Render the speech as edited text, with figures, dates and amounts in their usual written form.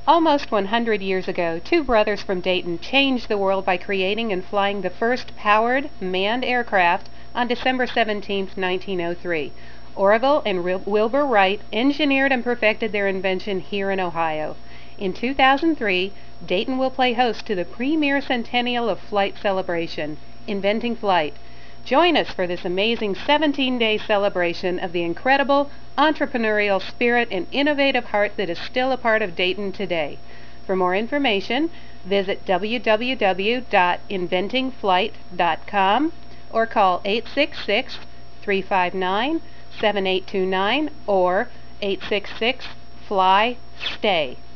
Almost 100 years ago, two brothers from Dayton changed the world by creating and flying the first powered, manned aircraft on December 17, 1903. Orville and Wilbur Wright engineered and perfected their invention here in Ohio. In 2003, Dayton will play host to the premier Centennial of Flight celebration, Inventing Flight. Join us for this amazing 17-day celebration of the incredible entrepreneurial spirit and innovative heart that is still a part of Dayton today. For more information, visit www.inventingflight.com or call 866-359-7829 or 866-FLY-STAY.